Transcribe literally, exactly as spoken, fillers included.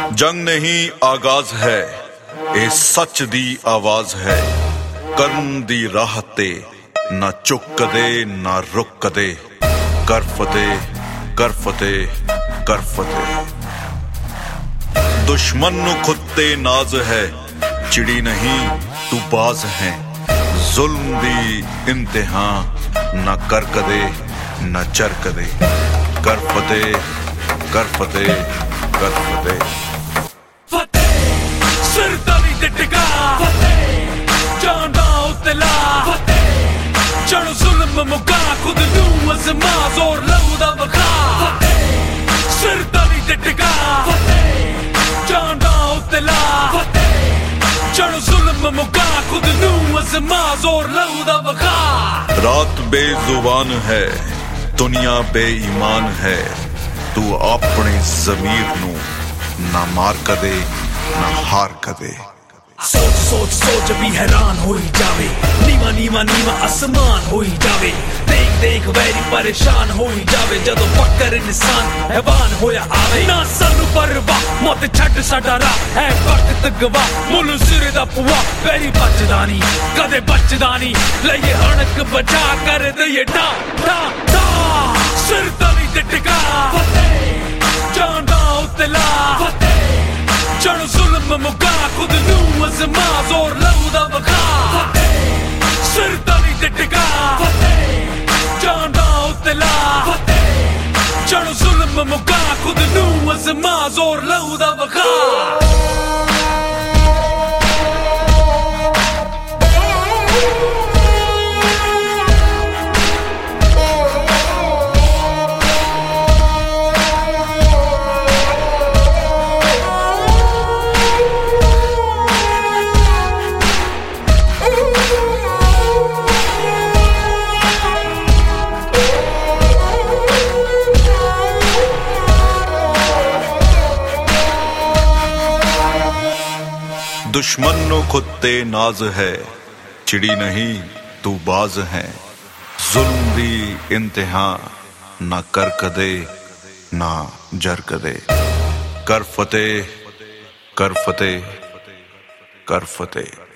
जंग नहीं आगाज है, ए सच दी आवाज है। कर्म दी राह ते ना चुक कदे ना रुक कदे। कर फतेह कर फतेह कर फतेह। दुश्मन नु खुद ते नाज है, चिड़ी नहीं तू बाज है। जुल्म दी इंतहा ना कर कदे ना चर कदे। कर फतेह कर फतेह कर फतेह। सिर तली ते टिका जाना उतला चढ़ जुल्म मुका खुद नू अज़मा जोर लऊदा वखा। सिर तली ते टिका जाना उतला चढ़ जुल्म मुका खुद नू अज़मा जोर लऊदा वखा। रात बेजुबान है, दुनिया बेईमान है। तू अपने ज़मीर नू ना मार कदे ना हार कदे। सोच सोच सोच भी हैरान होई जावे, नीवा नीवा नीवा आसमान होई जावे। देख देख वैरी परेशान होई जावे, जदों पक्कर इंसान हैवान होया आवे। ना सानू परवाह मौत छड्ड साडा राह है वक्त गवाह। मुल सिरे दा पुआ वैरी बचदा नी कदे बचदा नी। लइए हणक बचा कर दइए डा डा डा। सिर तली ते टिका जाना उतला चढ़ जुल्म मुका खुद नू अज़मा जोर लऊदा वखा। सिर तली ते टिका जाना उतला चढ़ जुल्म मुका खुद नू अज़मा जोर लऊदा वखा। दुश्मन नु खुद ते नाज है, चिड़ी नहीं तू बाज है। जुल्म दी इंतहा ना कर कदे ना जर कदे। कर फतेह कर फतेह कर फतेह।